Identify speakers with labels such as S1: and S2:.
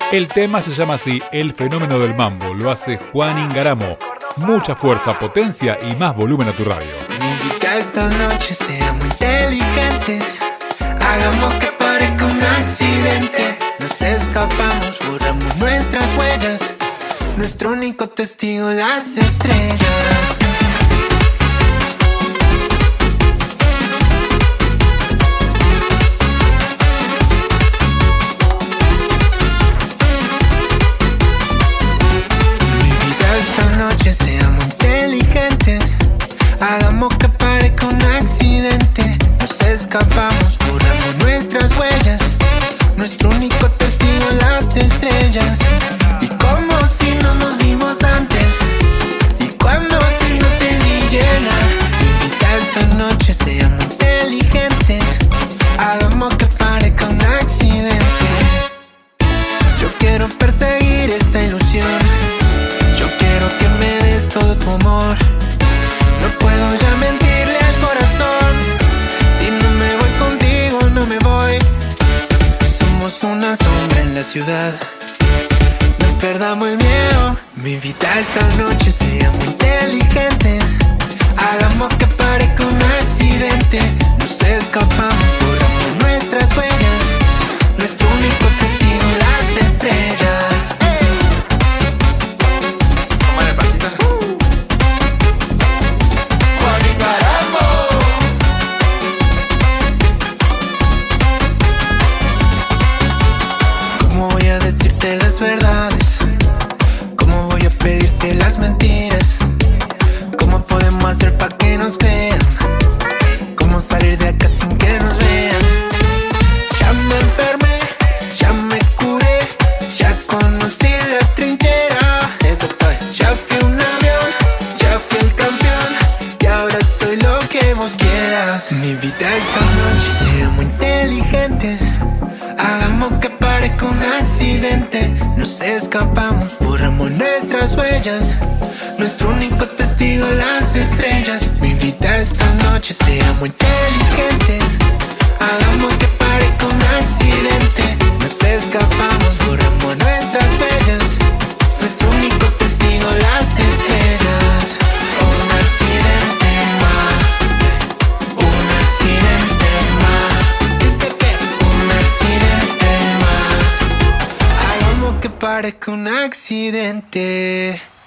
S1: El tema se llama así, El fenómeno del mambo. Lo hace Juan Ingaramo. Mucha fuerza, potencia y más volumen a tu radio.
S2: Me invita esta noche, seamos inteligentes. Hagamos que parezca un accidente. Nos escapamos, borramos nuestras huellas. Nuestro único testigo, las estrellas. Esta noche seamos inteligentes. Hagamos que parezca un accidente. Nos escapamos, borramos nuestras huellas. Nuestro único testigo, las estrellas. Y como si no nos vimos antes. Y cuando si no te vi llegar. Invita esta noche, seamos inteligentes. Hagamos que parezca un accidente. Yo quiero perseguir esta ilusión. Yo quiero que me des todo tu amor. No puedo ya mentirle al corazón. Si no me voy contigo, no me voy. Somos una sombra en la ciudad. No perdamos el miedo. Me invita esta noche, seamos inteligentes. Hagamos que parezca un accidente. Nos escapamos, borramos nuestras huellas. Nuestro único testigo, las estrellas. Las verdades, ¿cómo voy a pedirte las mentiras? ¿Cómo podemos hacer pa' que nos crean? ¿Cómo salir de acá sin que nos vean? Ya me enfermé, ya me curé, ya conocí la trinchera. Ya fui un avión, ya fui el campeón, y ahora soy lo que vos quieras. Mi vida esta noche, seamos inteligentes. Hagamos que parezca un accidente. Nos escapamos, borramos nuestras huellas. Nuestro único testigo, las estrellas. Me invita esta noche, seamos inteligentes. Hagamos que parezca un accidente. Nos escapamos, borramos nuestras huellas. Nuestro único testigo, las estrellas. Un accidente más. Un accidente más. Un accidente más. Hagamos que parezca un accidente.